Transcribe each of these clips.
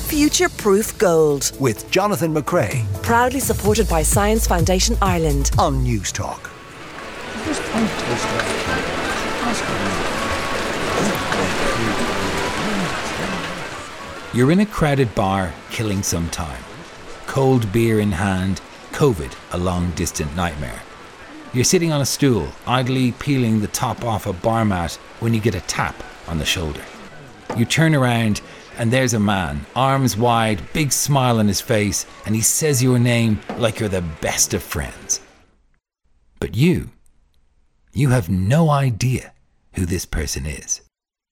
Future-proof gold. With Jonathan McRae. Proudly supported by Science Foundation Ireland. On News Talk. You're in a crowded bar, killing some time. Cold beer in hand, COVID a long distant nightmare. You're sitting on a stool, idly peeling the top off a bar mat when you get a tap on the shoulder. You turn around and there's a man, arms wide, big smile on his face, and he says your name like you're the best of friends. But you have no idea who this person is.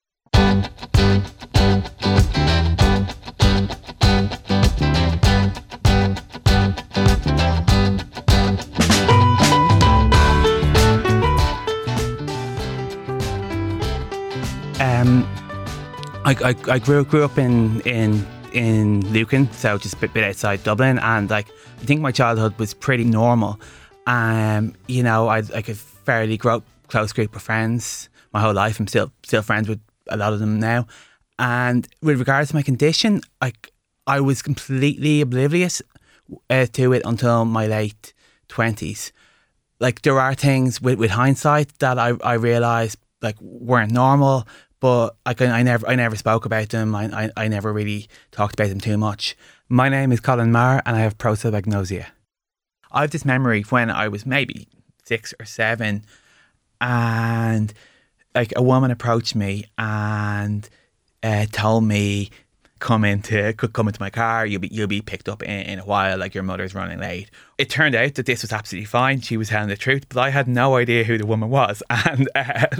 I grew up in Lucan, so just a bit outside Dublin, and I think my childhood was pretty normal. I had a fairly close group of friends my whole life. I'm still friends with a lot of them now. And with regards to my condition, I was completely oblivious to it until my late 20s. There are things with hindsight that I realised weren't normal, but I never spoke about them. I never really talked about them too much. My name is Colin Marr and I have prosopagnosia. I have this memory when I was maybe 6 or 7, and a woman approached me and told me, come into my car, you'll be picked up in a while, your mother's running late. It turned out that this was absolutely fine. She was telling the truth, but I had no idea who the woman was, and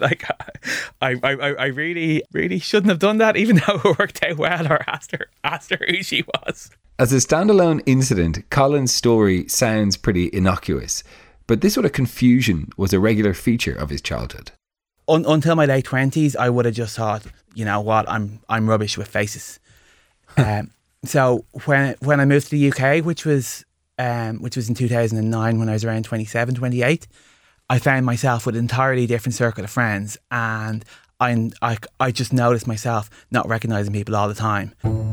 I really shouldn't have done that, even though it worked out well, or asked her who she was. As a standalone incident, Colin's story sounds pretty innocuous, but this sort of confusion was a regular feature of his childhood. Until my late 20s, I would have just thought, you know what, I'm rubbish with faces. So when I moved to the UK, which was in 2009, when I was around 27, 28, I found myself with an entirely different circle of friends, and I just noticed myself not recognising people all the time.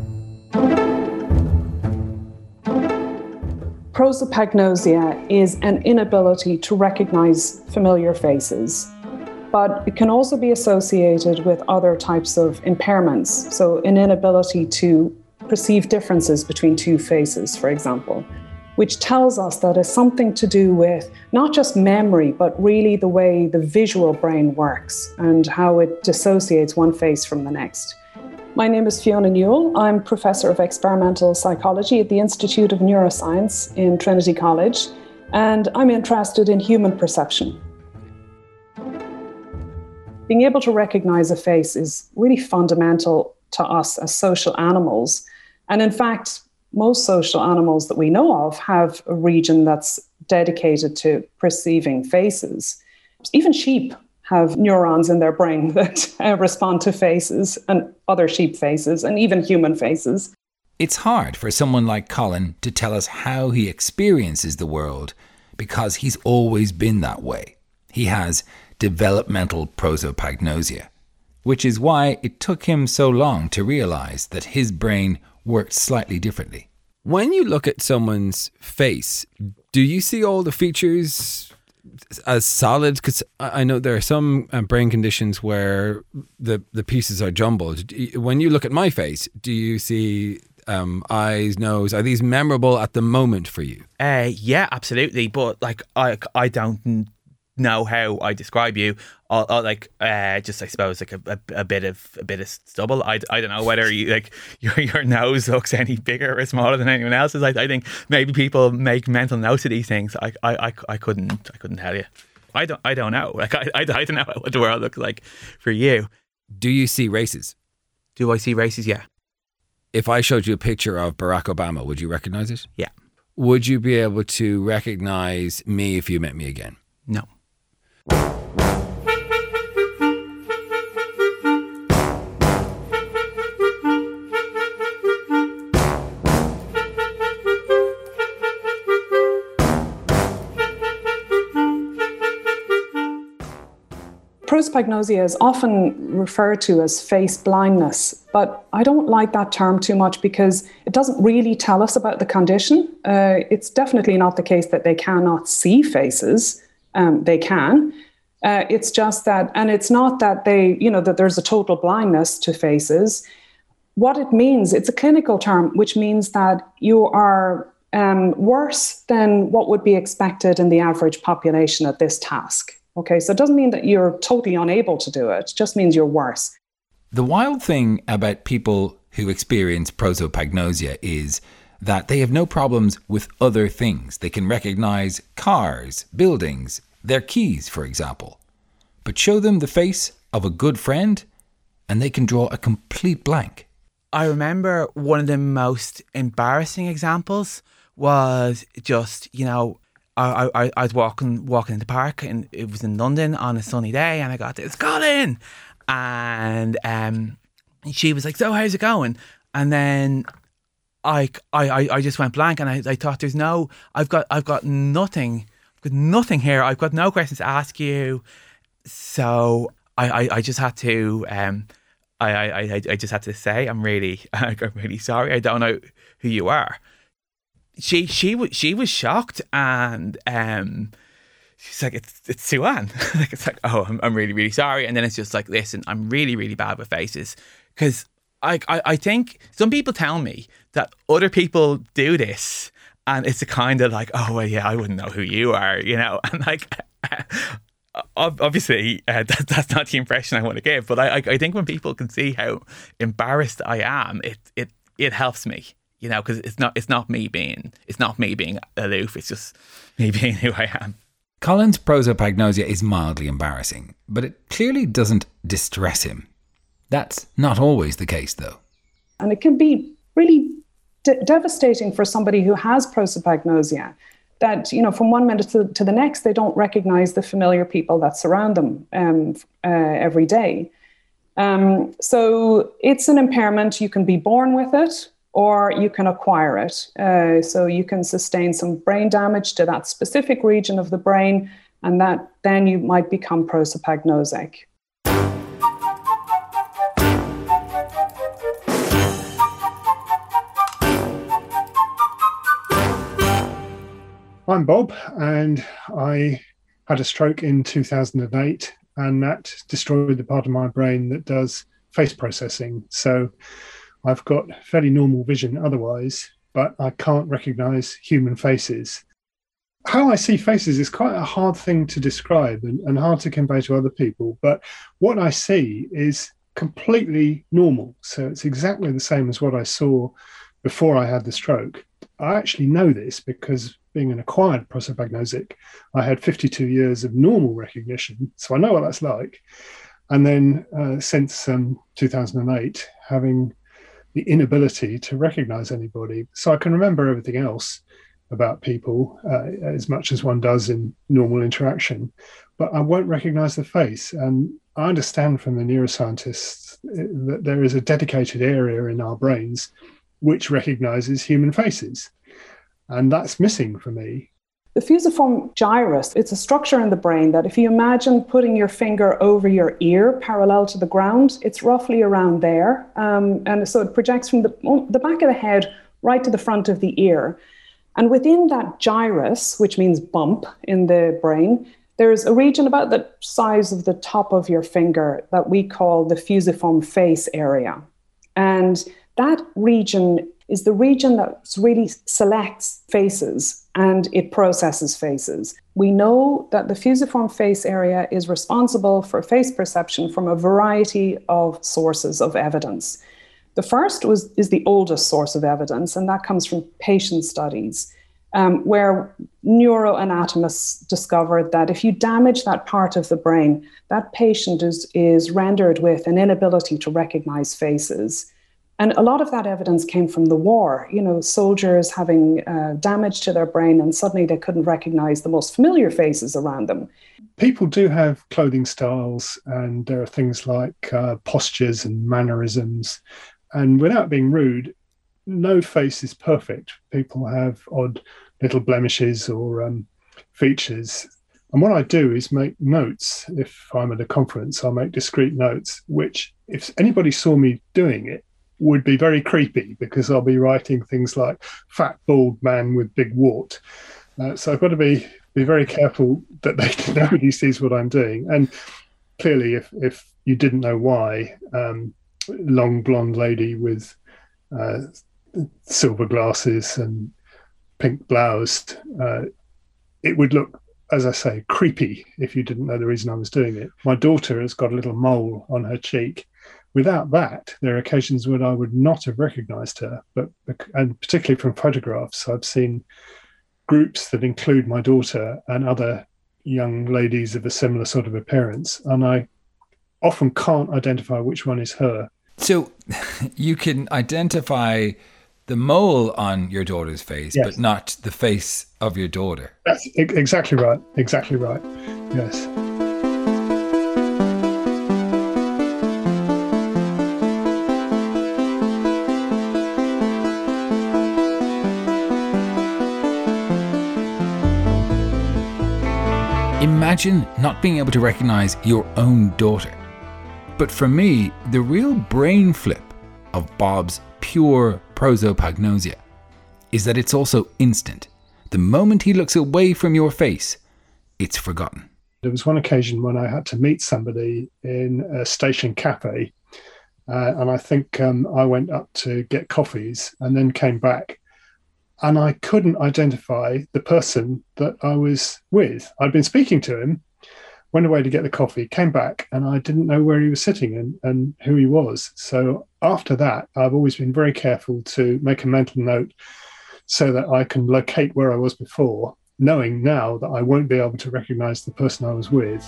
Prosopagnosia is an inability to recognise familiar faces, but it can also be associated with other types of impairments. So an inability to perceive differences between two faces, for example, which tells us that it's something to do with not just memory, but really the way the visual brain works and how it dissociates one face from the next. My name is Fiona Newell. I'm Professor of Experimental Psychology at the Institute of Neuroscience in Trinity College, and I'm interested in human perception. Being able to recognize a face is really fundamental to us as social animals. And in fact, most social animals that we know of have a region that's dedicated to perceiving faces. Even sheep have neurons in their brain that respond to faces, and other sheep faces, and even human faces. It's hard for someone like Colin to tell us how he experiences the world, because he's always been that way. He has developmental prosopagnosia, which is why it took him so long to realise that his brain worked slightly differently. When you look at someone's face, do you see all the features as solid? Because I know there are some brain conditions where the pieces are jumbled. When you look at my face, do you see eyes, nose? Are these memorable at the moment for you? Yeah, absolutely. But I don't know how I describe you. Just I suppose a bit of stubble. I don't know whether you your nose looks any bigger or smaller than anyone else's. I think maybe people make mental notes of these things. I couldn't tell you. I don't know. I don't know what the world looks like for you. Do you see races? Do I see races? Yeah. If I showed you a picture of Barack Obama, would you recognise it? Yeah. Would you be able to recognise me if you met me again? No. Prosopagnosia is often referred to as face blindness, But I don't like that term too much because it doesn't really tell us about the condition. It's definitely not the case that they cannot see faces. They can. It's just that, and it's not that that there's a total blindness to faces. What it means, it's a clinical term, which means that you are worse than what would be expected in the average population at this task. Okay, so it doesn't mean that you're totally unable to do it. It just means you're worse. The wild thing about people who experience prosopagnosia is that they have no problems with other things. They can recognize cars, buildings, their keys, for example. But show them the face of a good friend and they can draw a complete blank. I remember one of the most embarrassing examples was just, I was walking in the park, and it was in London on a sunny day, and I got this, Colin! And she was like, so how's it going? And then I just went blank, and I thought, I've got nothing here. I've got no questions to ask you. So I just had to I just had to say I'm really sorry. I don't know who you are. She was shocked, and she's like, it's Sue-Ann. Like, it's like, oh, I'm really, really sorry. And then it's just like, listen, I'm really, really bad with faces, because I think some people tell me that other people do this, and it's a kind of like, oh well, yeah, I wouldn't know who you are, and like. Obviously, that's not the impression I want to give, but I think when people can see how embarrassed I am, it helps me, because it's not me being aloof. It's just me being who I am. Colin's prosopagnosia is mildly embarrassing, but it clearly doesn't distress him. That's not always the case, though. And it can be really devastating for somebody who has prosopagnosia. That, from one minute to the next, they don't recognize the familiar people that surround them every day. So it's an impairment. You can be born with it, or you can acquire it. So you can sustain some brain damage to that specific region of the brain, and that then you might become prosopagnosic. I'm Bob, and I had a stroke in 2008, and that destroyed the part of my brain that does face processing. So I've got fairly normal vision otherwise, but I can't recognise human faces. How I see faces is quite a hard thing to describe and hard to convey to other people, but what I see is completely normal. So it's exactly the same as what I saw before I had the stroke. I actually know this because, being an acquired prosopagnosic, I had 52 years of normal recognition, so I know what that's like. And then since 2008, having the inability to recognise anybody. So I can remember everything else about people as much as one does in normal interaction, but I won't recognise the face. And I understand from the neuroscientists that there is a dedicated area in our brains which recognises human faces. And that's missing for me. The fusiform gyrus, it's a structure in the brain that if you imagine putting your finger over your ear parallel to the ground, it's roughly around there. And so it projects from the back of the head right to the front of the ear. And within that gyrus, which means bump in the brain, there's a region about the size of the top of your finger that we call the fusiform face area. And that region is the region that really selects faces and it processes faces. We know that the fusiform face area is responsible for face perception from a variety of sources of evidence. The first is the oldest source of evidence, and that comes from patient studies, where neuroanatomists discovered that if you damage that part of the brain, that patient is rendered with an inability to recognize faces. And a lot of that evidence came from the war, soldiers having damage to their brain, and suddenly they couldn't recognize the most familiar faces around them. People do have clothing styles, and there are things like postures and mannerisms. And without being rude, no face is perfect. People have odd little blemishes or features. And what I do is make notes. If I'm at a conference, I'll make discrete notes, which if anybody saw me doing it, would be very creepy because I'll be writing things like fat, bald man with big wart. So I've got to be very careful that nobody sees what I'm doing. And clearly, if you didn't know why, long blonde lady with silver glasses and pink blouse, it would look, as I say, creepy if you didn't know the reason I was doing it. My daughter has got a little mole on her cheek. Without that, there are occasions when I would not have recognised her, and particularly from photographs, I've seen groups that include my daughter and other young ladies of a similar sort of appearance, and I often can't identify which one is her. So you can identify the mole on your daughter's face, yes, but not the face of your daughter. That's exactly right. Exactly right. Yes. Imagine not being able to recognize your own daughter. But for me, the real brain flip of Bob's pure prosopagnosia is that it's also instant. The moment he looks away from your face, it's forgotten. There was one occasion when I had to meet somebody in a station cafe, and I think I went up to get coffees and then came back, and I couldn't identify the person that I was with. I'd been speaking to him, went away to get the coffee, came back, and I didn't know where he was sitting and who he was. So after that, I've always been very careful to make a mental note so that I can locate where I was before, knowing now that I won't be able to recognize the person I was with.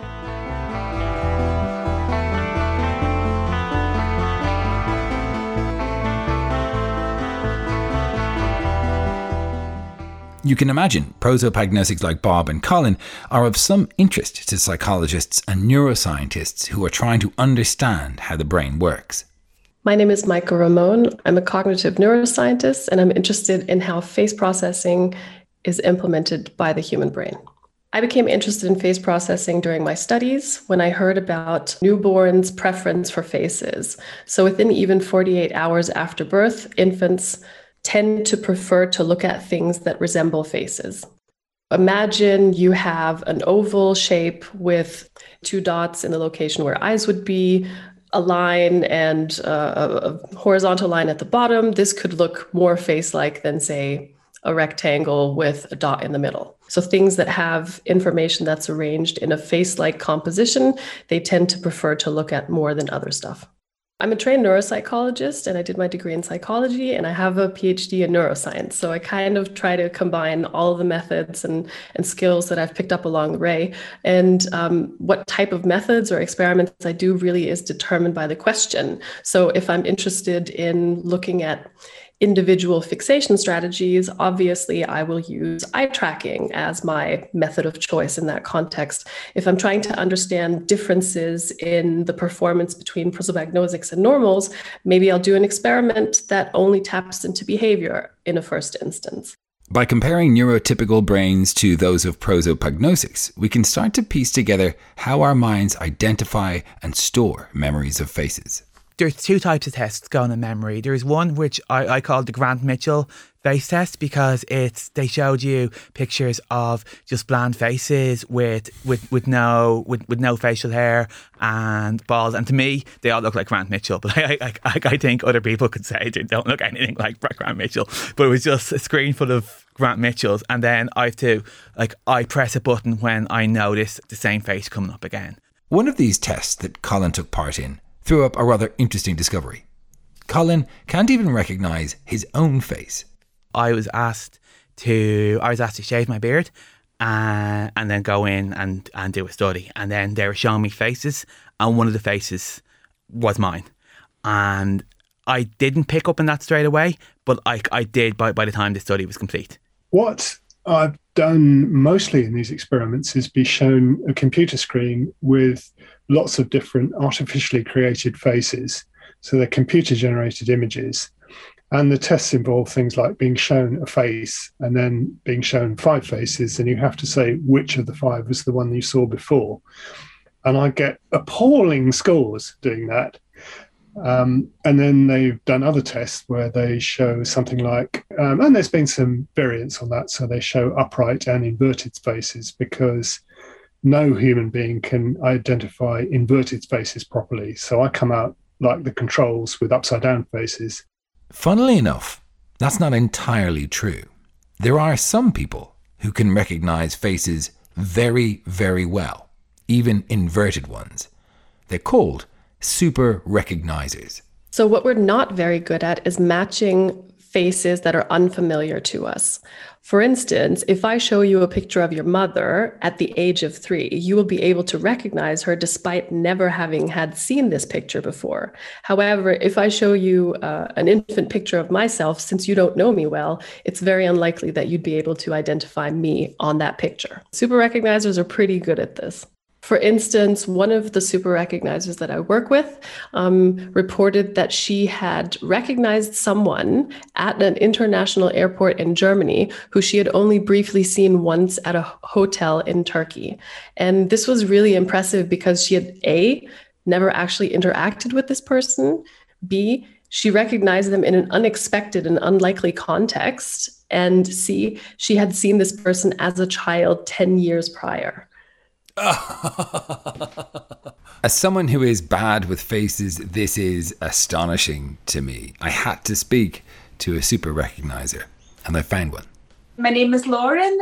You can imagine prosopagnosics like Bob and Colin are of some interest to psychologists and neuroscientists who are trying to understand how the brain works. My name is Maika Ramon. I'm a cognitive neuroscientist, and I'm interested in how face processing is implemented by the human brain. I became interested in face processing during my studies when I heard about newborns' preference for faces. So within even 48 hours after birth, infants tend to prefer to look at things that resemble faces. Imagine you have an oval shape with two dots in the location where eyes would be, a line and a horizontal line at the bottom. This could look more face-like than, say, a rectangle with a dot in the middle. So things that have information that's arranged in a face-like composition, they tend to prefer to look at more than other stuff. I'm a trained neuropsychologist, and I did my degree in psychology, and I have a PhD in neuroscience. So I kind of try to combine all of the methods and skills that I've picked up along the way. And what type of methods or experiments I do really is determined by the question. So if I'm interested in looking at individual fixation strategies, obviously I will use eye tracking as my method of choice in that context. If I'm trying to understand differences in the performance between prosopagnosics and normals, maybe I'll do an experiment that only taps into behavior in a first instance. By comparing neurotypical brains to those of prosopagnosics, we can start to piece together how our minds identify and store memories of faces. There's two types of tests going on memory. There's one which I call the Grant Mitchell face test, because they showed you pictures of just bland faces with no facial hair and bald, and to me they all look like Grant Mitchell, but I think other people could say they don't look anything like Grant Mitchell, but it was just a screen full of Grant Mitchells, and then I press a button when I notice the same face coming up again. One of these tests that Colin took part in threw up a rather interesting discovery. Colin can't even recognise his own face. I was asked to shave my beard and then go in and do a study. And then they were showing me faces, and one of the faces was mine. And I didn't pick up on that straight away, but I did by the time the study was complete. What I've done mostly in these experiments is be shown a computer screen with lots of different artificially created faces. So they're computer-generated images. And the tests involve things like being shown a face and then being shown 5 faces, and you have to say which of the 5 was the one you saw before. And I get appalling scores doing that. And then they've done other tests where they show something like, and there's been some variants on that, so they show upright and inverted spaces because no human being can identify inverted spaces properly. So I come out like the controls with upside down faces. Funnily enough, that's not entirely true. There are some people who can recognize faces very, very well, even inverted ones. They're called super recognizers. So what we're not very good at is matching faces that are unfamiliar to us. For instance, if I show you a picture of your mother at the age of 3, you will be able to recognize her despite never having had seen this picture before. However, if I show you an infant picture of myself, since you don't know me well, it's very unlikely that you'd be able to identify me on that picture. Super recognizers are pretty good at this. For instance, one of the super recognizers that I work with reported that she had recognized someone at an international airport in Germany who she had only briefly seen once at a hotel in Turkey. And this was really impressive because she had A, never actually interacted with this person, B, she recognized them in an unexpected and unlikely context, and C, she had seen this person as a child 10 years prior. As someone who is bad with faces, this is astonishing to me. I had to speak to a super recognizer, and I found one. My name is Lauren,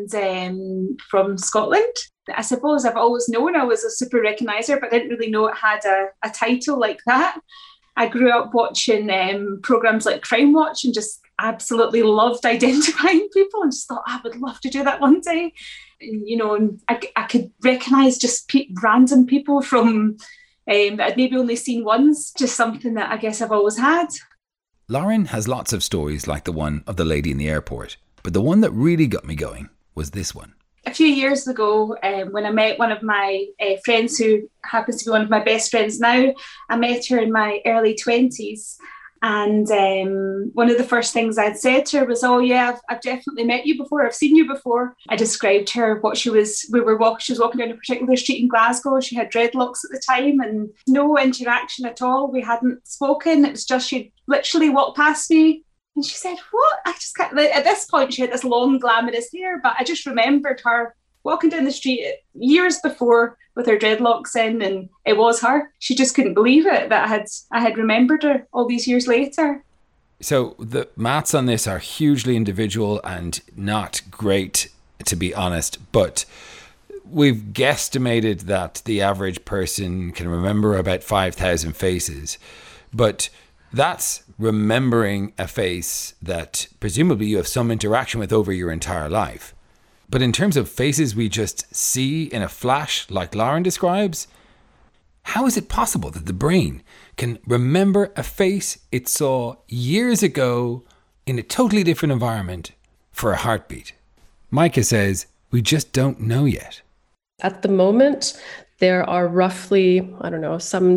and from Scotland. I suppose I've always known I was a super recognizer, but I didn't really know it had a title like that. I grew up watching programs like Crime Watch and just absolutely loved identifying people and just thought I would love to do that one day. And, you know, I could recognise just random people from that I'd maybe only seen once, just something that I guess I've always had. Lauren has lots of stories like the one of the lady in the airport, but the one that really got me going was this one. A few years ago, when I met one of my friends who happens to be one of my best friends now, I met her in my early 20s. And one of the first things I'd said to her was, oh yeah, I've definitely met you before. I've seen you before. I described to her what she was walking down a particular street in Glasgow. She had dreadlocks at the time and no interaction at all. We hadn't spoken. It was just she'd literally walked past me. And she said, what? I just can't. At this point, she had this long, glamorous hair, but I just remembered her walking down the street years before with her dreadlocks in, and it was her. She just couldn't believe it that I had remembered her all these years later. So the maths on this are hugely individual and not great, to be honest, but we've guesstimated that the average person can remember about 5,000 faces, but that's remembering a face that presumably you have some interaction with over your entire life. But in terms of faces we just see in a flash, like Lauren describes, how is it possible that the brain can remember a face it saw years ago in a totally different environment for a heartbeat? Micah says, we just don't know yet. At the moment, there are roughly, some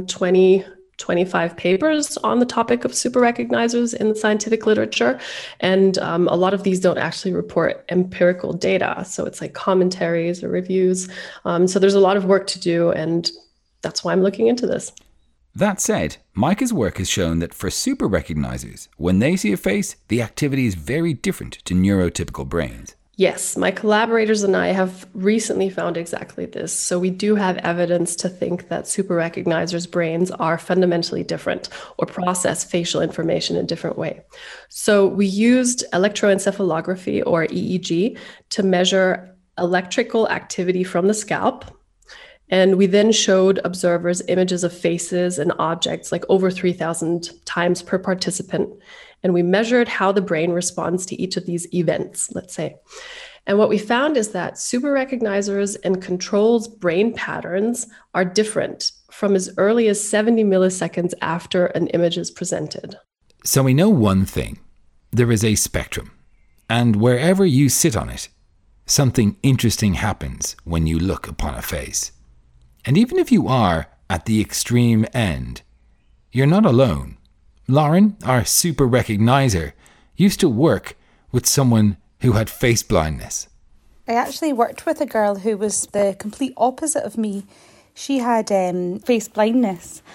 25 papers on the topic of super recognizers in the scientific literature. And a lot of these don't actually report empirical data. So it's like commentaries or reviews. So there's a lot of work to do, and that's why I'm looking into this. That said, Micah's work has shown that for super recognizers, when they see a face, the activity is very different to neurotypical brains. Yes, my collaborators and I have recently found exactly this. So we do have evidence to think that super recognizers' brains are fundamentally different or process facial information in a different way. So we used electroencephalography, or EEG, to measure electrical activity from the scalp. And we then showed observers images of faces and objects like over 3,000 times per participant. And we measured how the brain responds to each of these events, let's say. And what we found is that super recognizers and controls brain patterns are different from as early as 70 milliseconds after an image is presented. So we know one thing. There is a spectrum. And wherever you sit on it, something interesting happens when you look upon a face. And even if you are at the extreme end, you're not alone. Lauren, our super recognizer, used to work with someone who had face blindness. I actually worked with a girl who was the complete opposite of me. She had face blindness,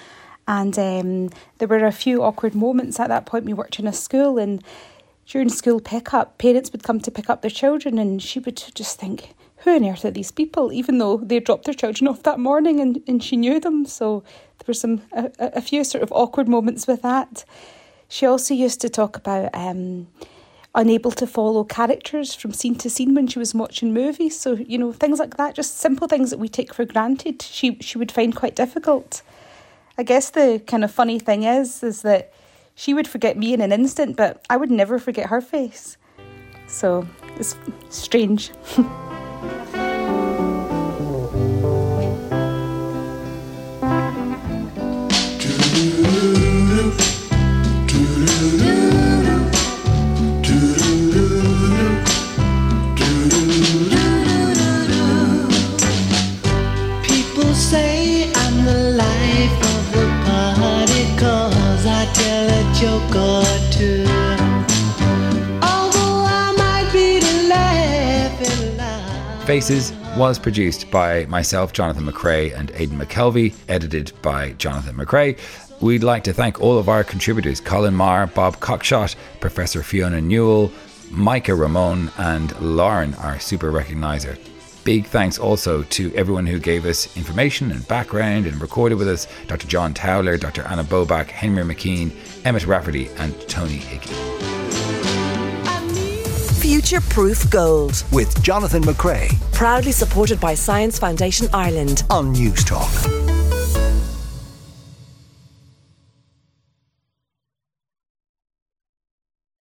And there were a few awkward moments at that point. We worked in a school, and during school pickup, parents would come to pick up their children, and she would just think, who on earth are these people? Even though they dropped their children off that morning and she knew them. So there were a few sort of awkward moments with that. She also used to talk about unable to follow characters from scene to scene when she was watching movies. So, things like that, just simple things that we take for granted, she would find quite difficult. I guess the kind of funny thing is that she would forget me in an instant, but I would never forget her face. So it's strange. People say I'm the life of the party 'cause I tell a joke or two. Although I might be the laughing loud. Faces was produced by myself, Jonathan McCrea, and Aidan McKelvey, edited by Jonathan McCrea. We'd like to thank all of our contributors, Colin Marr, Bob Cockshott, Professor Fiona Newell, Micah Ramone, and Lauren, our super recognizer. Big thanks also to everyone who gave us information and background and recorded with us: Dr. John Towler, Dr. Anna Bobak, Henry McKean, Emmett Rafferty, and Tony Hickey. Future Proof Gold with Jonathan McCrea proudly supported by Science Foundation Ireland on News Talk.